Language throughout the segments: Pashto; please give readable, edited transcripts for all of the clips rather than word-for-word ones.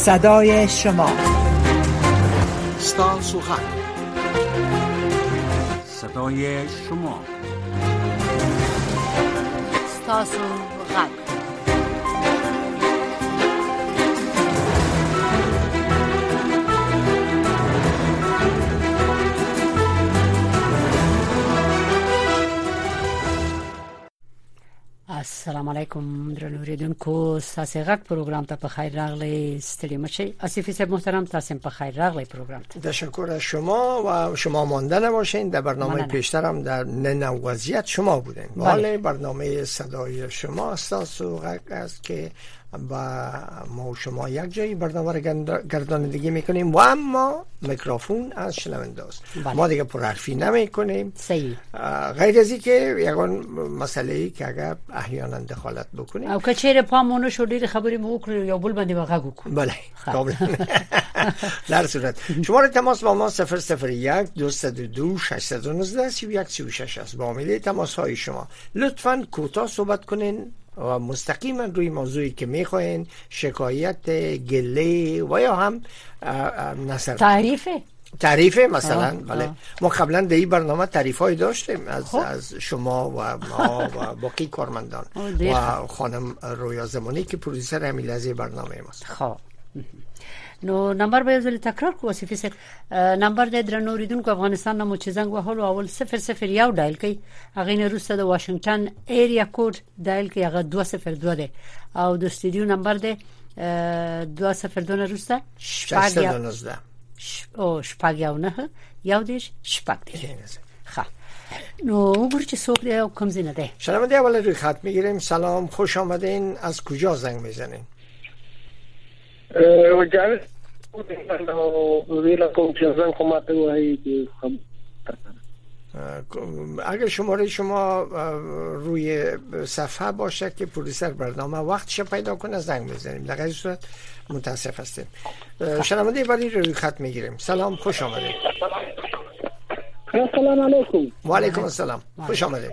صدای شما ستاسو غږ صدای شما ستاسو غږ السلام علیکم درنو اوریدونکو تاسو غږ پروګرام ته په خیر راغلی ستړي مشي اسیفی صاحب محترم تاسو په خیر راغلی پروګرام ته تشکر از شما و شما مانده نباشین. در برنامه پیشتر هم در نن وضعیت شما بودین. بله برنامه صدای شما تاسو غږ است که با ما و شما یک جایی برنامه را گردانندگی میکنیم و اما میکروفون از شنونده است. ما دیگه پرحرفی نمیکنیم. صحیح. غیر از اینکه یگان مسئله‌ای که اگر احیانا دخالت بکنیم او که چیرې پامونه شو ډېر خبرې مو وکړو یا بل باندې وغږ وکړو. بله کاملا. در صورت شماره تماس با ما 001 202 619 3136 است. با امید تماس های شما لطفاً کوتاه صحبت کنین و مستقیما روی موضوعی که میخواین، شکایت، گله و یا هم نظر تعریف مثلا. بله ما قبلا در این برنامه تعریف‌های داشتیم از شما و ما و باقی کارمندان و خانم رویا زمانی که پرودوسر همین لحظه برنامه ماست. خب نو نمبر به ځل تکرار کو وصفي سره نمبر د درنو ریدونکو افغانستان نمو چې زنګ وهلو اول 001 ډایل کړئ هغه نه روسته د واشنگټن ایریا کوډ ډایل کړئ هغه 202 ده او د استودیو نمبر ده 202 روسته 619 او شپږیاونه یو دیش شپږ دی. ښه نو وګورئ چې څوک دی او کوم ځای ده. شنونده اول روی خط میگیریم. سلام، خوش آمدین. از کجا زنگ میزنین؟ جاوید ویلا کوم چې زنګ کومه ته وایي. اگر شماره شما روی صفحه باشه که پرودوسر برنامه وقتش پیدا کنه زنگ میزنیم. در غیر صورت متاسف هستیم. شنونده بعدی روی خط میگیریم. سلام، خوش آمدید. السلام علیکم. و علیکم السلام، خوش آمدید.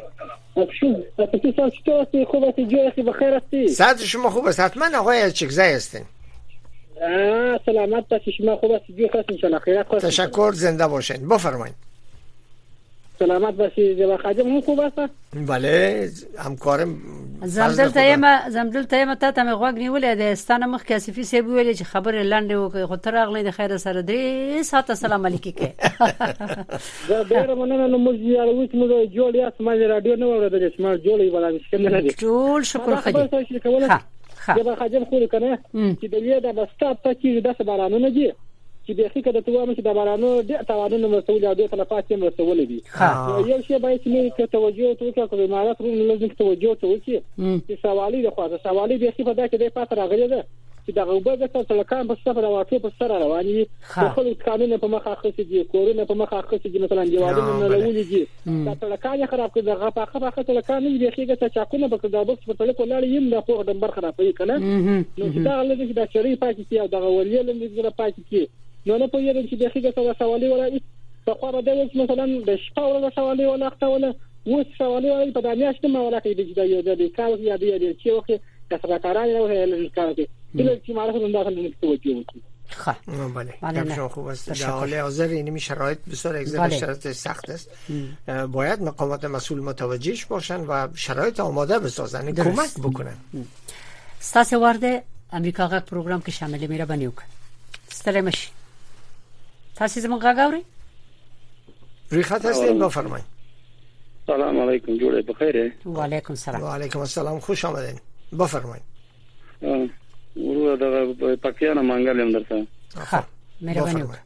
خوب هستی؟ جای هستی؟ بخیر هستی؟ صحت شما خوب است؟ حتما آقای از چکزای هستین. سلامت باشی. شما خوب هستی؟ جای هستی؟ انشالله خیرت خواهد. تشکر، زنده باشین. بفرمایید. سلامت باشی. جبا خادم هم خوب است؟ بله همکارم زمدل تایم ته ته غوږ نیولې د استانه مخ کې اسفي سی ویلې چې خبره لاندې وکړي خو تر اغلې د خیر سره دې ساته سلام علیکم کې دا ډېر مننه. نو موږ یې اوس موږ جوړیا سماج رادیو نه ورته چې ما جوړې ولا مشکل نه دي. ټول شکر خدای. جبا خادم خو کنه چې د دې د بسټاپ ته چې د بارانونه دي چې به خې کده توامه چې د بارانو د توانونو مسؤل او د تلفات هم مسؤل دي. یو شی باید چې موږ توجه وکړو چې امارات روم لازم توجه وکړي چې سوالي د خواصه سوالي به خې په دا کې د پاتره راغلي ده چې د غوبه د تلکان په سفر او په سره رواني خو قانون په مخه خاصه دي کورونه په مخه خاصه دي مثلا جوادونه نه لولي دي دا تلکان خراب کړي دغه په خاصه تلکان نه دي خې ته چاکونه په د بوکس په تلکو لاړ یم د په دمبر خرابې کنه نو دا لږ د چری پاتې کی او دغه ولې لږ پاتې کی نو په یوه چې دغه څه سوالي ولا په خو را دی مثلا د شپه ولا سوالي ولا وخت ولا وڅ سوالي ولا په دانیاشت ما ولا کې د یو د کار یا د چې وخت د سرکارانه او هل کار کې د چې معرفت اندازه نه توجه وکړي. بله شما خوب است. در حال حاضر این شرایط بسیار شرایط سخت است. باید مقامات مسئول متوجهش باشن و شرایط آماده بسازن، کمک بکنن. ستاسو ورده امریکا غږ پروګرام کې شامل میره بنیو ستړي مشي. تاسو زموږ غږ اورئ؟ روی خط هستین، بفرمایید. سلام علیکم، جوړه بخیر. و علیکم السلام. و علیکم السلام، خوش آمدین. بفرمایید. ورو د پاکستان منګل هم درته. ها مهرباني وکړئ.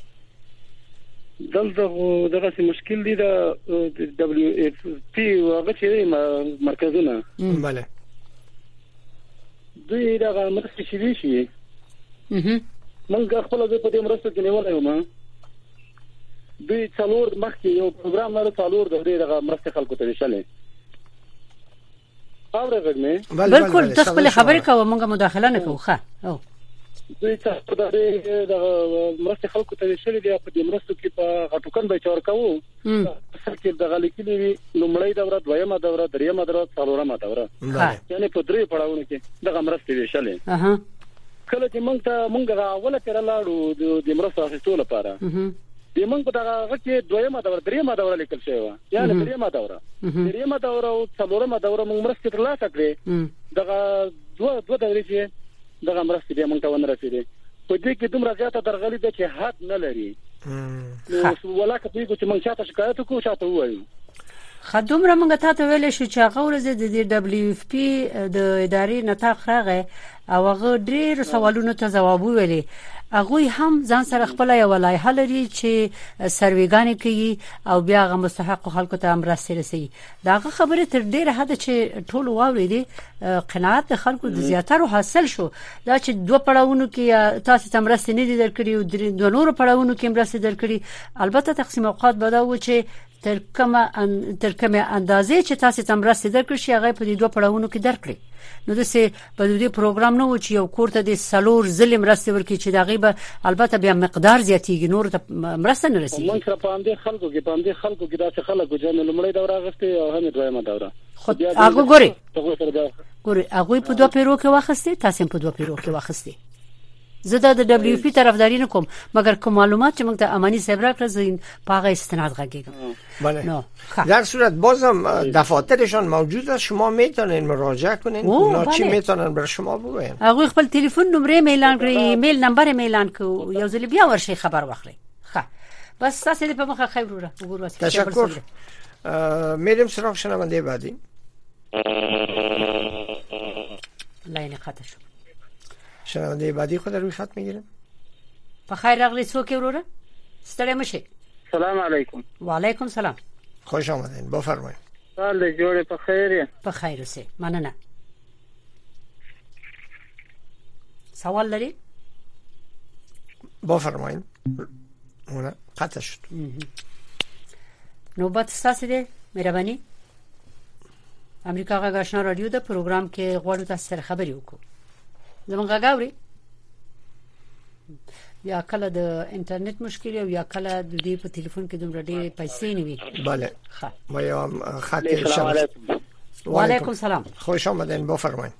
دلته دغه مشکل دي د دبليو اف پی هغه چې مرکزونه. بله. دوی دغه مرکز شي شي. منګه خپل د پدې مرسته کې نیولای وم. دوی څلور مخکې یو پروګرام لري څلور د دغه مرسته خلکو ته وشلې. اورګ مې بالکل تخپل خبرې کوم موږ مداخله نه کوو. ښه او دوی څه د مرسته خلکو ته وشلې دی په دې مرسته کې په غټوکن به چور کوو. چې دغه لیکلي لومړی دوره، دویمه دوره، دریمه دوره، څلورمه دوره. یعنی په درې پړاوونو کې دغه مرسته وشلې. کله چې مونږ راوله پر لاړو د مرسته اخیستلو لپاره د مونږ په دغه کې دویمه دوره لیکل شوی و یعنی دریمه دوره او څلورمه دوره مونږ مرسته ترلاسه کړې دغه دوه دورې چې دغه مرسته به مونږ ته ونه رسیدې په دې کې دومره زیاته درغلي ده چې حد نه لري ولکه دوی چې مونږ چاته شکایت وکړو چاته وایو خدومره مونږ ته ویل شو چې هغه ورځ د دبليو اف پی د ادارې نتاق راغی او هغه ډېر سوالونو ته ځواب ویلي هغه هم ځان سره خپل یو لایحه لري چې سرویګانې کوي او بیا هغه مستحق خلکو ته مرسته رسي داغه خبره تر ډېر حد چې ټول واوري قناعت خلکو د زیاتره حاصل شو دا چې دوه پړاوونو کې تاسو ته مرسته نه دي درکړي او دوه نور پړاوونو کې مرسته درکړي البته تقسیم اوقات بداوه چې تر کومه اندازې چې تاسو ته مرسته درکړي شي هغه په دې دوه پړاوونو کې درکړي نو د سه په دې پروګرام نو چې یو کوړه د سلور ظلم مرسته ورکړي چې دا غیبه البته بیا مقدار زیاتیږي نور ته مرسته نه رسیږي مونږ سره په دې خلکو کې دا خلکو چې لومړی دوره غسته او هم دویمه دوره خود هغه ګوري هغه په دوه پیرو کې واخسته تاسو په دوه پیرو کې واخسته زه د دبليو پی طرفداري نه کوم مګر کوم معلومات چې موږ ته اماني صاحب راکړل په هغه استناد غږیږم بله در صورت بازم دفاترشان موجود است شما میتونین مراجعه کنین اونا چی میتونن بر شما بگوین هغه خپل تلیفون نمره اعلان کړی ایمیل نمبر اعلان کو یو ځل بیا ورشي خبر واخلي ښه بس تاسو دې په مخه خیر وګورئ تشکر میریم سراغ شنونده بعدی لاین قطع شد شنونده بعدی خود روی خط میگیرم بخیر راغلی څوک وروره ستړی مشه سلام علیکم و علیکم سلام خوش آمدین بفرمایید حال جوړ په خیر په خیر اوسه مننه سوال لري بفرمایید اون قطع شد نوبت ستاسو دی مهرباني امریکا غږ آشنا رادیو د پروګرام کې غواړو تاسو سره خبرې وکړو زمونږ غاوري یا کله د انټرنیټ مشکل او یا کله د دې په ټلیفون کې دومره ډېر پیسې نه وي بله ما یو خط شامل و علیکم سلام خوش آمدین بفرمایید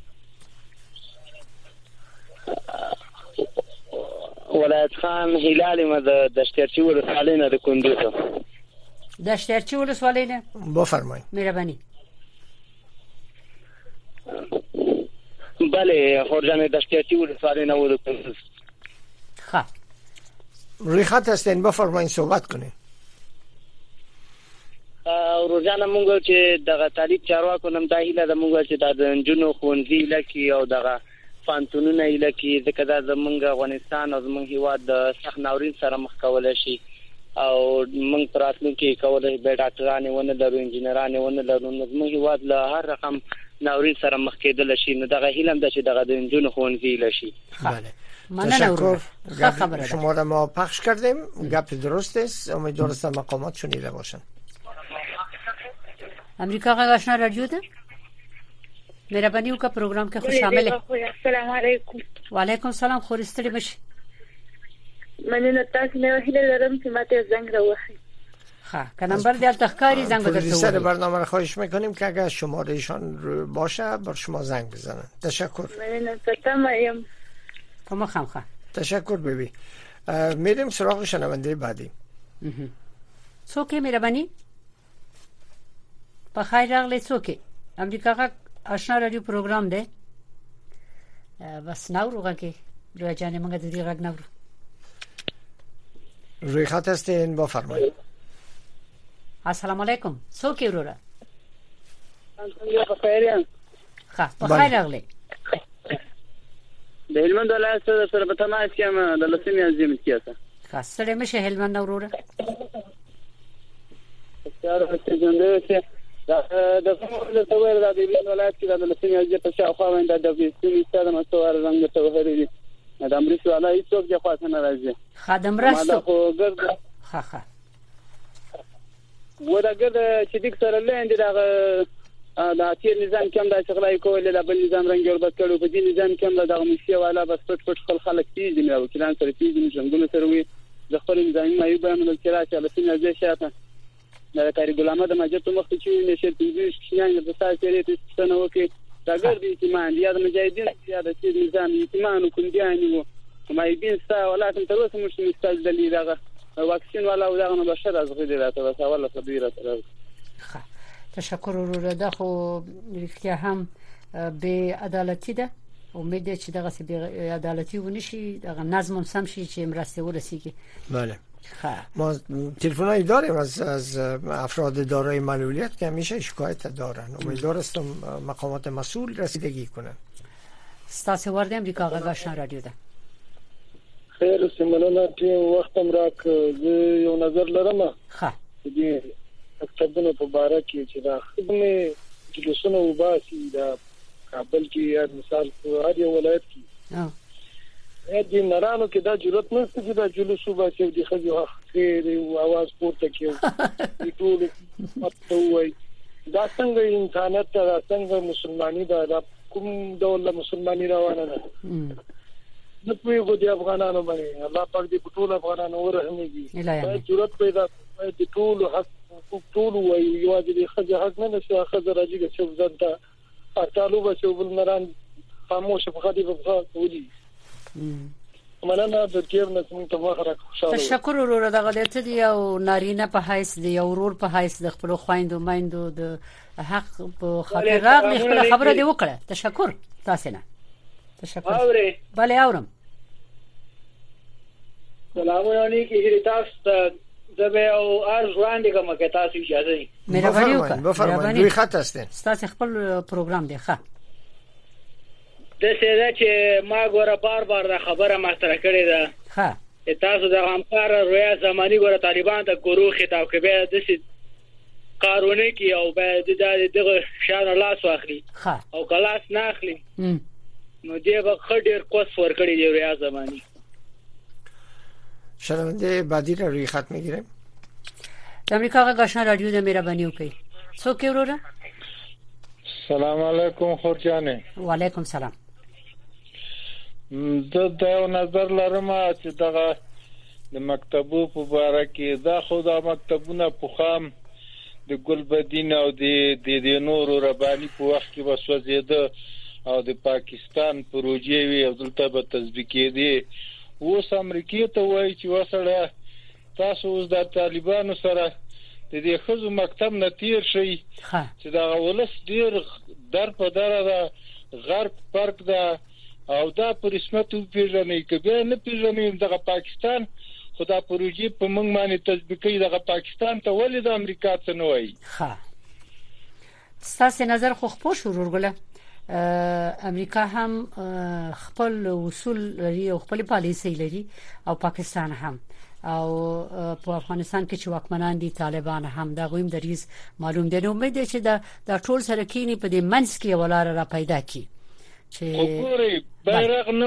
ولایت خان هلال ما د دشترچی ولسوالۍ نه د کندوز دشترچی ولسوالۍ نه بفرمایید مهرباني بله خورجان دشترچی ولسوالۍ نه و د کندوز ها روی خط هستین بفرمایید صحبت کنین روزانه مونږ چې دغه طالب چارواکو نم داخله د مونږ چې د جنو خونځي لکه او دغه فانتونونه لکه ځکه دا زمونږ افغانستان او زمونږ هیواد د سخت ناورین سره مخ کول شي او مونږ پراتلو کې کولای به ډاکټرانه ونه لرو انجنیرانه ونه لرو نو زمونږ هیواد له هر رقم ناورین سره مخ کېدل شي نو دغه هیلم د چې دغه د جنو خونځي لشي بله تشکر شما را ما پخش کردیم گپ درست است امیدوارم است مقامات شنیده باشن امریکا غږ آشنا رادیو ده مهرباني وکړه پروګرام کې خوش شامل السلام علیکم وعلیکم سلام خورستړي بشي مننه تاسو نه هیله لرم چې ماته زنګ راوړئ ها که نمبر دل تخکاری زنگ بدرتو پروژیسر برنامه را خواهش میکنیم که اگر شماره ایشان باشه بر شما زنگ بزنن تشکر مننه ستم کما خام تشکر بیبی میریم سراغ شنونده بعدی څوک مهرباني په خیر راغلی څوک امریکا غږ آشنا رادیو پروګرام دی بس ناوروغه کې روی جان موږ د دې غږ ناورو روی خط هستین بفرمایید السلام علیکم څوک وروره په خیر ښه په خیر راغلی د هلمند ولایت سره په تماس کې ما د لسمې عظیم کیسه خاصه مشه هلمند وروره چاره چې څنګه چې د کومه څه ور د هلمند ولایت کې د لسمې عظیم په شاوخوا باندې د دې ستاره مستوار رنګ ته وهري د امریکا ولایت څوک د خاصه نه راځي خادم راستو خو ګرځ ها ها ورګه چې دګ سره لاندې دا تیر نظام کوم د شغلای کول له بل نظام رنګ وربت کړو په دې نظام کوم د مشي والا بس پټ خلک تیز نه وکیلان سره تیز نه څنګه سره وي د خپل نظام ما یو بیان چې راځي له سینې ځای شاته د کاری ګلامه د مجلس مخ چې نشه تیز شینان د تاسو لري څه نه وکي د اگر د ایتمان یا د مجاهدین یا د نظام ایتمان کوندیانی وو مایبین ستا ولاتم تر اوسه مش مستل دلی دغه واکسین ولا دغه بشر از غیر راته وسه ولا صبیره سره. تشکر ورور ده خو رښتیا هم به عدالتي ده امید ده چې دغه به عدالتي ونشي دغه نظم سم شي چې مرسته ورسیږي. بله ما تلفنایی داریم از افراد دارای معلولیت که همیشه شکایت دارن. امیدوار هستم مقامات مسئول رسیدگی کنن. ستاسو ورده امریکا غږ آشنا رادیو ده. خیر سمنه چې وختم راک یو نظر لرم. ښه دې مکتبونو په باره کې چې دا خدمه جلوسونه وباسي دا کابل کې یا مثال په هر یو ولایت کې دې نارانو کې دا ضرورت نشته چې دا جلوس وباسي د خځو خیر او आवाज پورته کیو ټول متوي دا څنګه انسانیت دا څنګه مسلمانی دا کوم ډول مسلمانی روانه ده د پیغو د افغانانو باندې الله پاک دې ټول افغانانو ورحمېږي ضرورت پیدا د ټول حق ټول وي یو دې خځه حق نه نشه خځه راځي چې ځانته اټالو بچو بل نران خاموش په خدي په ودی مننه د تیر نه څنګه مخره خوشاله. تشکر ورور دغه دې ته دی او نارینه په حیث دی او ورور په حیث د خپل خويندو مایندو د حق په خاطر راغلی خپل خبره دی وکړه. تشکر تاسو نه. تشکر. اوري بله اورم. سلام علیکم هیڅ تاسو زبه او ارز وړاندې کوم که تاسو اجازه مهرباني وکړئ. بفرمایئ دوی خط هستین. تاسو خپل پروګرام دی ښه. د څه چې ما ګوره بار دا خبره مطرح کړې ده. ښه تاسو د همکار رویا زمانی ګوره طالبان ته ګروه خطاب کوي د څه قانوني کې او به دغه شان لاس واخلي او کلاس نه اخلي نو دې به خډیر کوس ور کړی دی رویا زمانی. شنونده بعدی را روی خط میگیریم. امریکا غږ آشنا رادیو د مهرباني وکړئ. څوک وروره؟ سلام علیکم خورجانه. وعلیکم سلام. د یو نظر لرم چې دغه د مکتبو په اړه کې دا خو دا مکتبونه په خام د ګلبدین او د نورو ربانی په وخت کې وسوځیده او د پاکستان پروژې وی او دلته به تطبیق کېدی. اوس امریکای ته وایي چې وسړه تاسو اوس د طالبانو سره د دې خزو مکتب نه تیر شي چې دا ولس ډیر در په دره ده غرب فرق ده او دا پر رسمیت پیژنې کبه نه پیژنې دغه پاکستان خدا پروژې په موږ باندې تطبیقي دغه پاکستان ته ولې د امریکا څخه نه وایي. ها ستاسو نظر خو خپل شروع ګله امریکا هم خپل اصول لري او خپل پالیسي لري او پاکستان هم او په افغانستان کې چې واکمنان دي طالبان هم دا غویم دریز معلوم دي. نو امید چې دا ټول سره کینی په دې منځ کې ولاره را پیدا کی چې وګورئ بیرغ نه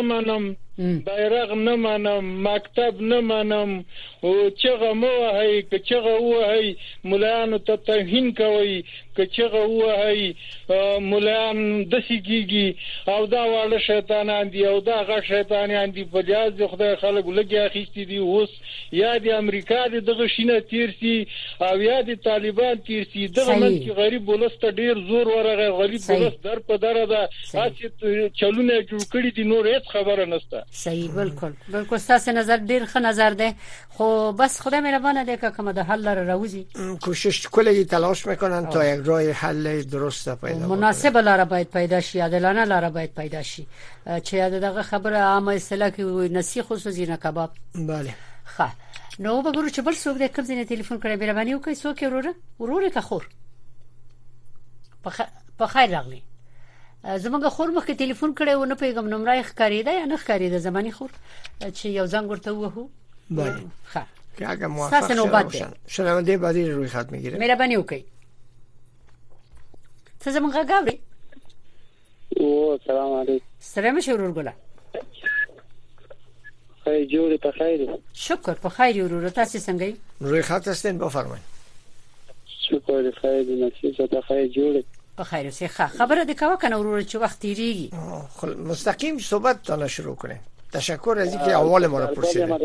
منم مکتب نه منم او چغه مو هي که چغه وهي مولانو ته توهین کوي که چغه وهي مولان د سیګيږي او دا واړه شیطانان دي او دا غ شیطانان دي په جاز خدای خلک لګي اخیستي دي. اوس یا د امریکا دغه شینه تیرسي او یا د طالبان تیرسي دغه من کې غریب ولست ډیر زور ورغه غریب ولست در په دره ده چې چلونه جوړ کړی دي نور هیڅ خبره نشته. صحیح بالکل ستاسو نظر ډیر ښه نظر ده خو بس خدای مهربانه ده که کومه د حل لاره راوځي کوشش کلی تلاش میکنن تا یک راه حل درست پیدا کنن. مناسب لاره باید پیدا شي عادلانه لاره باید پیدا شي چې دغه خبره عامه اصطلاح کې نسیخ خصوصي نه کباب. بله ښه نو وګورو چې بل څوک د کوم ځای ټلیفون کړی مهرباني وکړئ. څوک وروره که خور په خیر راغلی. زمونږ خور مخکې ټلیفون کړی و نه پیغام نمبر ښکاریده یا نه ښکاریده زمانی خور چې یو زنګ ورته وهو. بله ښه که اگه موافق شنونده بعدی روی خط میگیره. مهرباني وکړئ. څه زمونږ غاوري. او سلام علیکم. سلام شورور ګله. خیر جوړ په خیر. شکر په خیر ورور تاسو څنګه یې؟ روی خط هستین بفرمایئ. شکر خیر نصیب ته خیر جوړ. په خیر اوسې خبره د کاوه کنه ورور چې وخت تیریږي. مستقیم صحبت تا شروع کنه. تشکر از اینکه اول ما رو پرسیدید.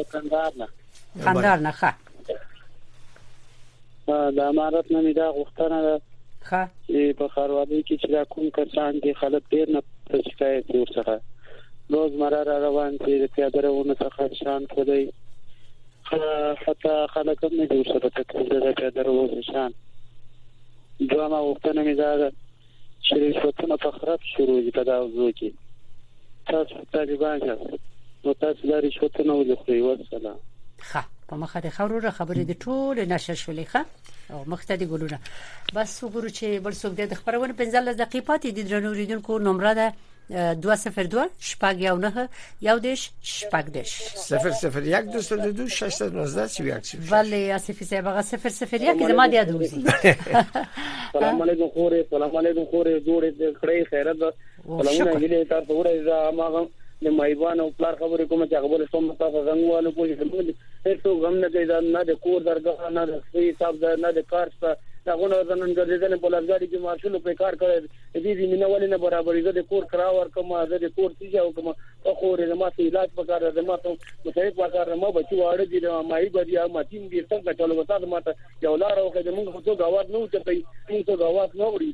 خندار نه ښه. د امارات نه دا غوښتنه ښه په خاروالۍ کې چې کوم کسان دي خلک ډېر نه شکایت کوي ورڅخه روزمره را روان دي د پیاده روانو څخه شان کوي حتی خلک هم نه جوړ سره تکلیف د پیاده روانو شان دوامه وختونه مې دا چې رشوتونه په خراب شروع دي په دا وضو کې تاسو طالبان یاست نو تاسو دا رشوتونه ولخورئ والسلام. ښه په مخه د خبرو خبرې د ټول نشه شولې ښه او مخته دي ګلونه بس وګورو چې بل څوک د خبرونه 15 دقیقې پاتې دي درنو ریدونکو نمبر ده 202 شپږ یو نه یو دیش شپږ دیش 001 222 619 31 ولی اسفی صاحب هغه 001 زما د یاد وځي. سلام علیکم خورې سلام علیکم خورې جوړې کړې خیرت سلامونه غلې تاسو ورې ما د مایبان او پلار خبرې کوم چې خبره سم تاسو غنوالو کوی چې هیڅ غم نه کوي نه د کور درګه نه د حساب نه د کار څخه داغونه ځنن ګرځیدل په لږګاډي کې مارشل په کار کوي دې مینه ولې نه برابرې ده د کور کرا ورکم زه د کور تیجه او کوم خو رې ما ته علاج پکاره ده ما ته مصیب پکاره ما بچو اړه دي ما ای بدیا ما تیم دې څنګه چلو وتا ما ته یو لار او که موږ څو غواړ نو چې موږ څو غواړ نو وړي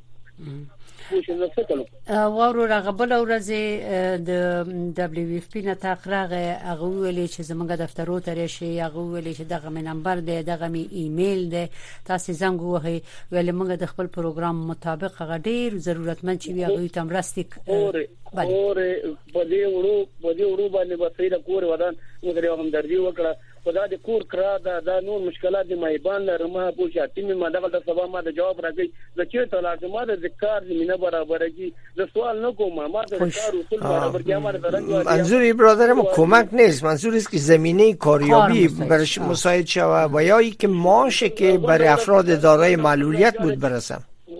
وورو رغبل ورځ د دبليو اف پی نه تقراغه هغه ویلي چې زمونږ دفترو ته شي هغه ویلي چې دغه می نمبر دی دغه می ایمیل دی تاسو زنګ وهي ویل موږ د خپل پروګرام مطابق هغه ډیر ضرورتمند چې هغه ته مرستې اور بده وړو باندې بسیره کور ودان موږ یو هم درځي وکړه خدا د کور کرا دا نور مشکلات د مایبان لرمه پوښتنه تیمه ما دغه سبا ما د جواب راکړي د چې ته لازمه ده ذکر زمينه برابر کی د سوال نه کوم ما د کار اصول برابر کی ما درنګ منظور برادر ما کمک نیست منظور است که زمینه کاریابی برش مساعد شود و یا اینکه ماشه که برای افراد دارای معلولیت بود برسم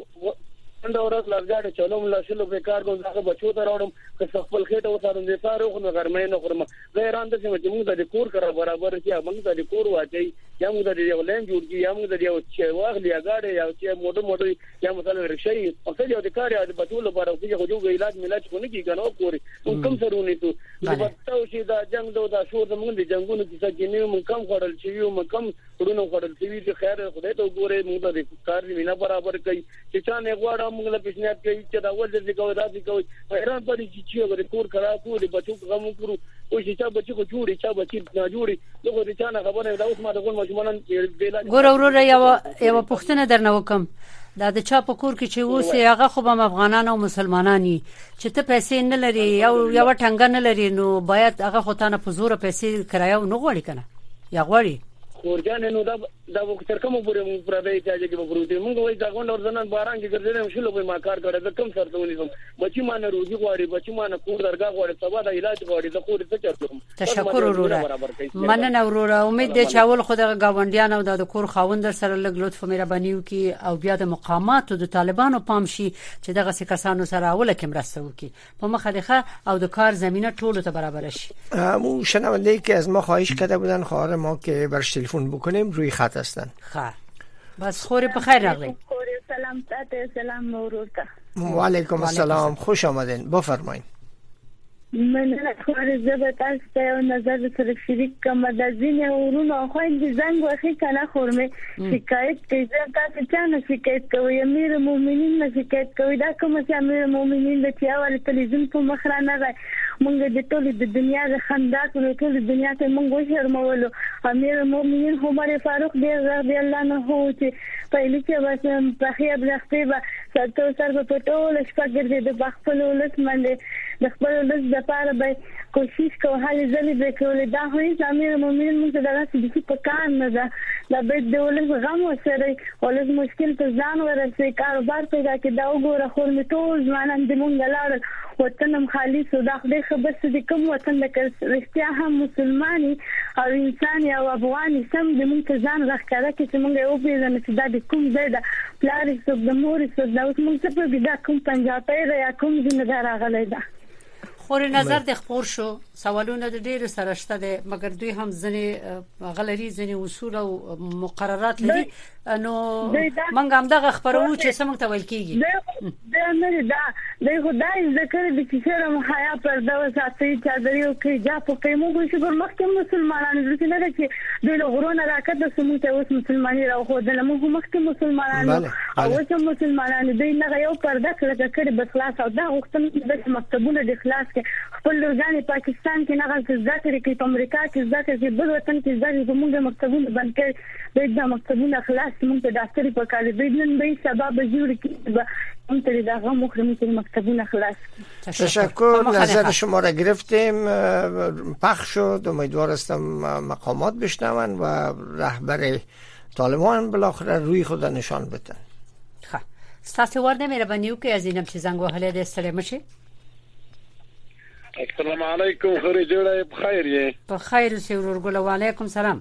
دا ورځ لږه چلوم لا شلو به کار کوم هغه بچو ته راوړم که خپل خېټه وسارم دې سارو خو غرمې نه خورم غیران د چې موږ د کور کرا برابر چې موږ د کور واچي یا موږ د یو لین جوړ کی یا موږ د یو چې واغلی غاړه یا چې موټو یا مثلا رشي او څه یو د کار یا د بچو لپاره چې خو جو علاج ملاج کو نه کیږي نو کور کوم سرونه ته بتاو چې دا جنگ دا شو زموږ د جنگونو کې چې نه موږ کم خړل چې یو موږ کم ورونو خړل چې خیر خدای ته ګوره موږ د کار وینا برابر کوي چې چا نه غواړم موږ له پښنیات کوي چې دا ول دې کوي دا دې کوي حیران پدې چې ور کور کرا کو د بچو غمو کړو او چې چا بچو کو جوړي چا بچی نه جوړي دغه دې چا نه خبره دا اوس ما د ګول مشمنن ګور اورور یو پښتنه درنه وکم دا د چا په کور کې چې اوس هغه خو به افغانان او مسلمانانی چې ته پیسې نه لري یو ټنګ نه لري نو باید هغه خو ته نه په زور پیسې کرایو نه غوړي کنه یا غوړي ورجان نو دا وکړ کوم پورې موږ پر دې چې کې پروتي موږ وایي دا غونډ ورزنن باران کې ګرځېدل شلو به ما کار کړی دا کم سره ونیسم بچی ما نه روزي غواړي بچی ما نه کور درګه غواړي سبا د علاج غواړي د کور څه چرته تشکر وروره مننه وروره امید دې چې اول خو د گاونډیان او د کور خاوند سره لږ لطف مهرباني وکي او بیا د مقامات او د طالبانو پام شي چې دغه کسانو سره اول کې مرسته وکي په مخه او د کار زمينه ټولو ته برابر شي. مو شنونده که از ما خواهش کرده بودن خواهر ما که برش تلفن بکنیم روی خط هستن. بس خوری بخیر راغلی. سلام تاته سلام مورورتا. و علیکم السلام خوش آمدین بفرمایید. من خبر زبط است و نظر سر شریک کم دزین ورونو خویند زنگ واخی کنه خورمه شکایت کوي تاسو چانه شکایت کوي امیر مومنین نه شکایت کوي دا کوم چې امیر مومنین د چاول تلویزیون په مخ را نه راي مونږ د ټول د دنیا د خندات ټول د دنیا ته مونږ شرمولو امیر مومنین عمر فاروق رضی الله عنه چې پهلی کې واسم په خیاب لختي به ستو سر په ټول شپه ګرځي د بخپل ولس باندې د خپل ولس د لپاره به کوشش کوو هلي ځلې به کول دا هیڅ امیر مومنین موږ ته دغه څه په کار نه ده دا به د ولس غم وسره ولس مشکل ته ځان ورسې کاروبار پیدا کې دا وګوره خو می ټول ځوانان د مونږ لاره وطنم خالص او دا خدای خبر څه کوم وطن د رښتیا هم مسلمانۍ او انسان او افغاني سم د مونږ ته ځان راخاره کې چې مونږ یو پیژنو چې دا د کوم ځای د پلار څخه د مور څخه دا اوس مونږ څه په دا کوم پنجابی یا کوم ځای راغلی دا خوري نظر د خبر شو سوالونه د ډیر سره شته دي مګر دوی هم ځنې غلري ځنې اصول او مقررات لري نو منګ هم دغه خبرو چې سمنګ ته ویل کیږي دا نه دا خدای ذکر د چې شرم حیا پرده وساتي چادرې او کې جا په قیمو کو شکر مخکې مسلمانانو چې نه چې د غرونه راکټ د سموته اوس مسلمانۍ راخو د لمو مخکې مسلمانانو او چې مسلمانانو دوی نه یو پرده کړه بس خلاص او دا وختونه د مکتبونو د خلاص کې خپل لورګانې پاکستان کې نه غلط ذکر کې په امریکا کې ذکر کې بل وطن کې ذکر کوم د مکتبونو بند کړي د مکتبونو خلاص موږ ته داستري په کار دی نن به سبب جوړ کې هم تری دا غو مخرمه که مکتبونه خلاص. تشکر. نظر شما را گرفتیم، پخش شد. امیدوار هستم مقامات بشنون و رهبر طالبان بالاخره روی خود نشان بدن. خب ستاسو ورده مهربانیو که از اینم چه زنگ وهله ده استری مشي. السلام علیکم، خیر جوړه بخیر یې. بخیر اوسې ورور و علیکم سلام.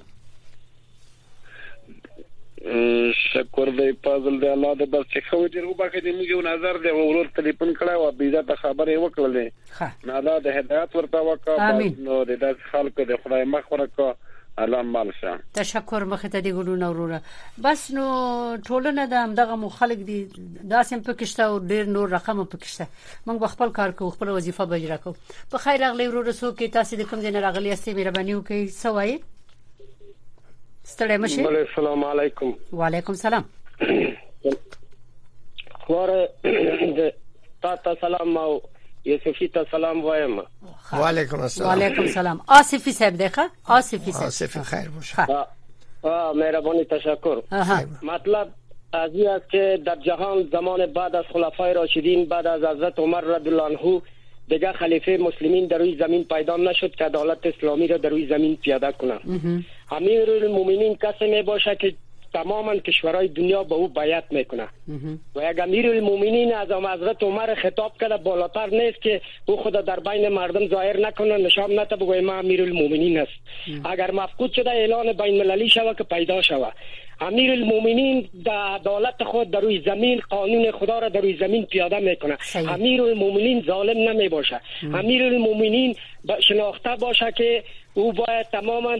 شکر دی فضل دی الله دې بس چې خو دې وبخښه دې موږ یو نظر دی ورور ټلیفون کړه او بيزه ته خبرې وکړلې. نه الله دې هدایت ورته وکړه نو دې د خلکو د خدای مخ ورکړه الله مالشه. تشکر مخه ته دې ګورونه وروره. بس نو ټولنه د همدغه مخالک دي داسم پکشته او ډیر نور رقم پکشته. موږ خپل کار کوو، خپل وظیفه به اجرا کوو. په خیر راغلی ورور سو کې تاسو د کوم ځای نه راغلی استې مهرباني وکړئ سوای. ستړی مشي. السلام علیکم. وعلیکم سلام. خوره تا سلام او یوسفی ته سلام وایم. وعلیکم السلام. وعلیکم سلام. آصفی صاحب دیکھا آصفی صاحب. آصفی خیر باشه. مهربانی تشکر. مطلب از این است که در جهان زمان بعد از خلفای راشدین، بعد از حضرت عمر رضی الله عنه دیگه خلیفه مسلمین در روی زمین پیدا نشد که عدالت اسلامی را در روی زمین پیاده کنه. امیرالمومنین کسی می باشه که تماما کشورهای دنیا به او بیعت میکنه و اگر امیرالمومنین از حضرت عمر خطاب کرده بالاتر نیست که او خدا در بین مردم ظاهر نکنه، نشان نده بگوی ما امیرالمومنین است. اگر مفقود شده اعلان بین المللی شود که پیدا شود. امیرالمومنین در عدالت خود در روی زمین قانون خدا را در روی زمین پیاده میکنه. امیرالمومنین ظالم نمی باشه. امیرالمومنین شناخته باشه که او باید تماما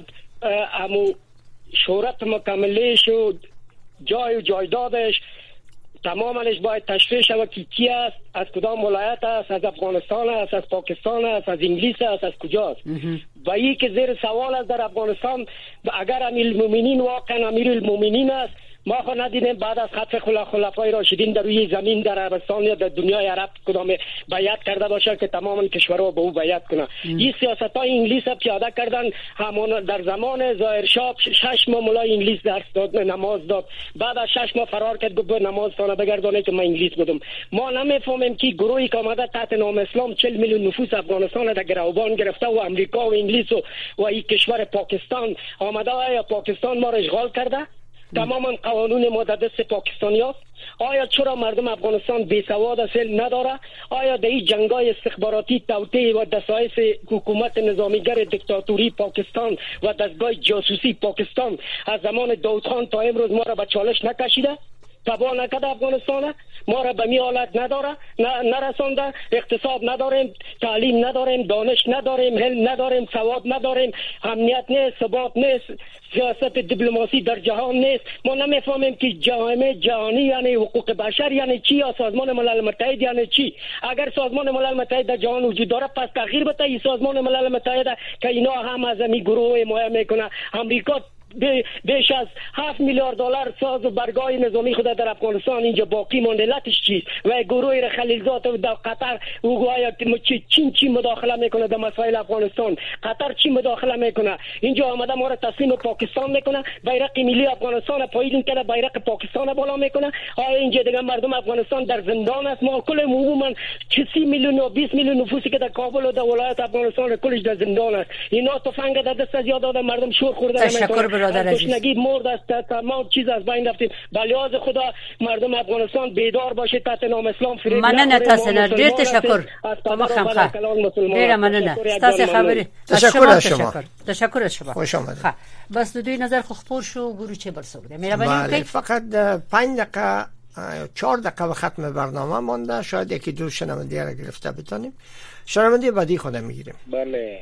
شهرت مکملش و جای و جایدادش تمامش باید تشریح شود که کی است، از کدام ولایت است، از افغانستان است، از پاکستان است، از انگلیس است، از کجاست. و این که زیر سوال است در افغانستان اگر امیرالمومنین واقعا امیرالمومنین است ما خود ندیدیم بعد از خطف خلفای راشدین در روی زمین در عربستان یا در دنیای عرب کدام بیعت کرده باشه که تماما کشورها به او بیعت کنه. این سیاست‌های انگلیس پیاده کردن همون در زمان ظاهرشاه 6 ماه مولای انگلیس درس داد، نماز داد. بعد از 6 ماه فرار کرد گفت نماز تان بگردانه که من انگلیس بودم. ما نمیفهمیم که گروهی که آمده تحت نام اسلام 40 میلیون نفوس افغانستان در گروبان گرفته و امریکا و انگلیس و این کشور پاکستان آمده آیا پاکستان ما را اشغال کرده؟ تماما قانون ما در دست پاکستانی هست. آیا چرا مردم افغانستان بیسواد است نداره؟ آیا در این جنگای استخباراتی توطئه و دسایس حکومت نظامیگر دیکتاتوری پاکستان و دستگاه جاسوسی پاکستان از زمان داود خان تا امروز ما را به چالش نکشیده؟ تباه نکرده افغانستان ما را به می حالت نداره نرسانده. اقتصاد نداریم، تعلیم نداریم، دانش نداریم، علم نداریم، سواد نداریم، امنیت نیست، ثبات نیست، سیاست دیپلماسی در جهان نیست. ما نمیفهمیم که جامعه جهانی یعنی حقوق بشر یعنی چی یا سازمان ملل متحد یعنی چی. اگر سازمان ملل متحد در جهان وجود داره پس تغییر بده این سازمان ملل متحد که اینا هم از این گروه حمایت میکنه. امریکا بیش از 7 میلیارد دلار ساز و برگاه نظامی خود در افغانستان اینجا باقی مانده. علتش چیست؟ و گروه خلیلزاد و در قطر او چین چی مداخله میکنه در مسائل افغانستان؟ قطر چی مداخله میکنه؟ اینجا آمده ما را تسلیم پاکستان میکنه، بیرق ملی افغانستان پایین کنه، بیرق پاکستان بالا میکنه. آیا اینجا دیگه مردم افغانستان در زندان است؟ ما کل عموما 30 میلیون و 20 میلیون نفوسی که در کابل و در ولایت افغانستان کلش در زندان است. اینا تفنگ در دست از یاد مردم شور خورده. تشنگی مرد است، تمام چیز از بین رفتیم. بلیاز خدا مردم افغانستان بیدار باشه تحت نام اسلام فریب مننه تاسو نه ډیر تشکر مخم ډیر مننه تاسو خبرې تشکر از شما خوش آمدید. بس دوی نظر خو خپور شو ګورو چې برسو ده مهرباني وکړئ. فقط 5 دقیقه 4 دقیقه به ختم برنامه مونده، شاید یکی دو شنونده را گرفته بتونیم. شنونده بعدی خودم میگیریم. بله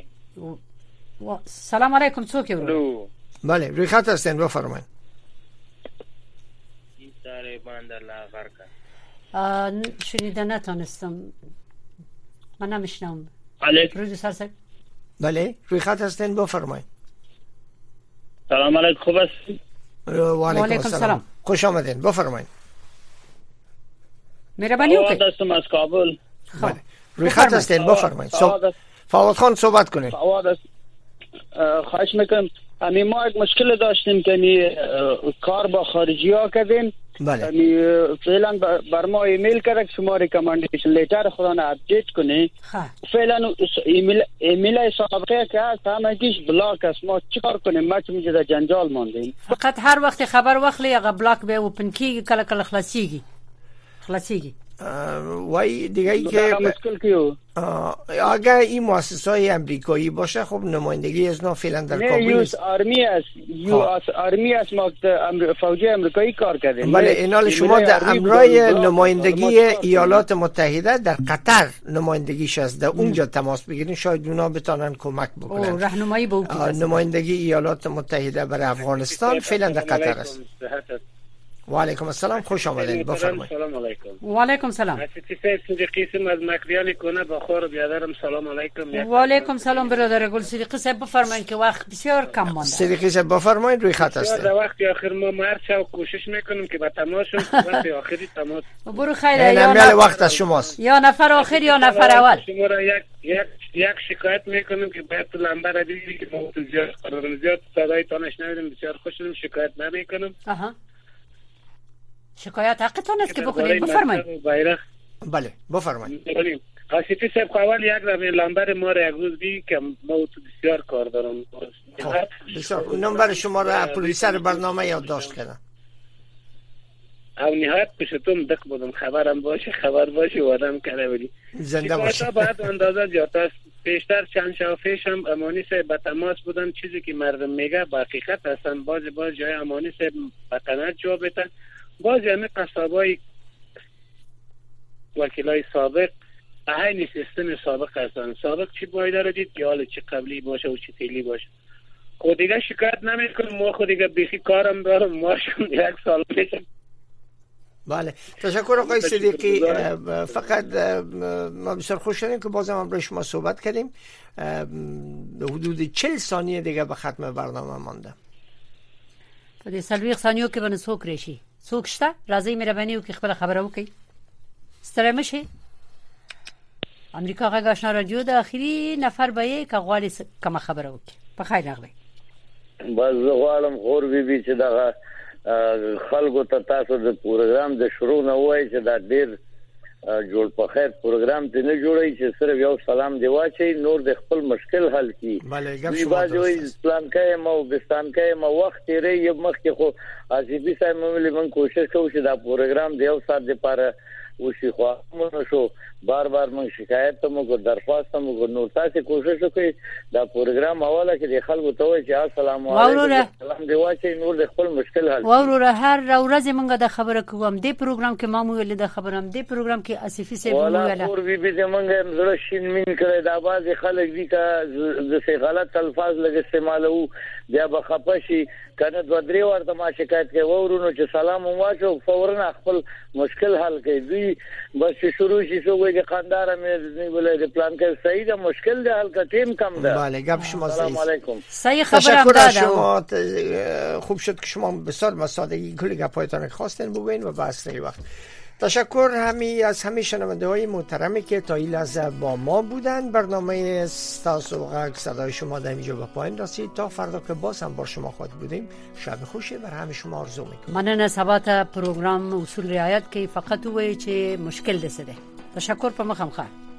سلام علیکم. څوک یو؟ بله روی خط هستین بفرمایید. شنیدن نتونستم. من نمیشنم. پرودوسر صاحب. بله روی خط هستین بفرمایید. سلام علیکم. خوب هستید؟ و علیکم السلام. خوش آمدین بفرمایید. مهربانی وکیل. هستم از کابل. بله روی خط هستین بفرمایید. فواد خان صحبت کنید. فواد خواهش میکنم. ما یک مشکل داشتیم که کار با خارجی ها کردیم. بله. فعلا بر ما ایمیل کرد که شما ریکامندیشن لیتر خودان اپدیت کنی. فعلا ایمیل سابقه که هست همگیش بلاک است. ما چیکار کنیم؟ ما چه میشه در جنجال ماندیم. فقط هر وقت خبر واخلی هغه بلاک به اوپن کیږي کله کله خلاصيږي. وای دیگه ای که اگر این مؤسسه‌های امریکایی باشه خب نمایندگی از نو فعلا در کابل نیست. آرمی است ما فوجی امریکایی کار کردیم. بله اینال شما در امرای نمایندگی ایالات متحده در قطر نمایندگیش است، در اونجا تماس بگیرین شاید اونا بتونن کمک بکنن. راهنمایی به نمایندگی ایالات متحده برای افغانستان فعلا در قطر است. و علیکم السلام خوش آمدید بفرمایید. سلام علیکم. و علیکم السلام. صدیقی صاحب از مکریان کنه بخار بیادرم. سلام علیکم. و علیکم السلام برادر گل. صدیقی صاحب بفرمایید که وقت بسیار کم مانده. صدیقی صاحب بفرمایید روی خط هستید. در وقت آخر ما مرچا کوشش میکنیم که با تماس وقت آخری تماس. برو خیر یا وقت از شماست. یا نفر آخر یا نفر اول. شما را یک شکایت میکنیم که باید لمبر را بگیری که ما زیاد صدای تانش نمیدیم. بسیار خوشحالم شکایت نمیکنم. شکایت حقتون است که بکنید. بفرمایید. بله بفرمایید. قاسیتی صاحب اول یک لمبر ما را یک روز بی که ما بسیار کار دارم. بسیار نمبر شما را پرویسر برنامه یادداشت کردم. او نهایت پشتم دق بودم خبر باشه وادم کرده بودی. زنده باشه. بعد اندازه زیاد است. پیشتر چند شب پیش هم امانی صاحب به تماس بودن. چیزی که مردم میگه با حقیقت هستن. باز جای امانی صاحب به تنت جواب بدن. باز همه قصابای وکیلای سابق اهین سیستم سابق هستن. سابق چی باید رو دید که حالا چی قبلی باشه و چی تیلی باشه. خود دیگه شکایت نمیکنم. ما خود دیگه بیخی کارم دارم. ما شون یک سال پیش. بله تشکر آقای صدیقی. فقط ما بسیار خوش شدیم که بازم هم برای شما صحبت کردیم. حدود 40 ثانیه دیگه به ختم برنامه مانده. په دې 40 ثانیو کې باندې څوک راشي څوک شته راځي مهرباني وکړئ خپل خبره وکړئ ستړی مشئ. امریکا غږ آشنا رادیو د اخري نفر به یې که غواړي کومه خبره وکړي. په خیر راغلی. بس زه غواړم خور بي چې دغه خلکو ته تاسو د پروګرام د شروع نه وایي چې دا ډېر جوړ په خیر پروګرام ته نه جوړي چې صرف یو سلام دی واچي نور د خپل مشکل حل کی. بله باجوي پلان کوي مو بستان کوي مو وخت لري یو مخ کې خو ازيبي صاحب موږ کوشش کوو چې دا پروګرام دی او سات لپاره وشي خو موږ شو بار من شکایت ته موږ درخواست موږ نور تاسو کوشش وکړئ دا پروګرام حواله کې د خلکو ته وایي چې السلام علیکم سلام دی واچي نور د خپل مشکل حل. وروره هر ورځ موږ د خبره کوم د پروګرام کې ما موږ د خبرم د پروګرام کې اسفي سي ولا اور بي بي زمونږ زړه شین مين کړی دا باز خلک دي که د څه غلط الفاظ لګ استعمالو بیا به خپشي کنه دوه درې ورته ما شکایت کوي ورونو چې سلام واچو فورا خپل مشکل حل کوي دوی بس شروع شي سو وایي قندار مې نه ولې د پلان کې صحیح ده مشکل ده حل کټیم کم ده. بله گپ شما سلام علیکم. صحیح خبرم دادم. شما خوب شد که شما بسیار با سادگی کلی گپایتان خواستین ببین و بس وقت. تشکر از همه شنونده‌های محترمی که تا این لحظه با ما بودند. برنامه تاسو غږ صدای شما در اینجا به پایان رسید. تا فردا که باز هم با شما خود بودیم شب خوشی بر همه شما آرزو میکنم. مننه. ثبات پروگرام اصول رعایت که فقط وایي چې مشکل ده. تشکر په مخم خان.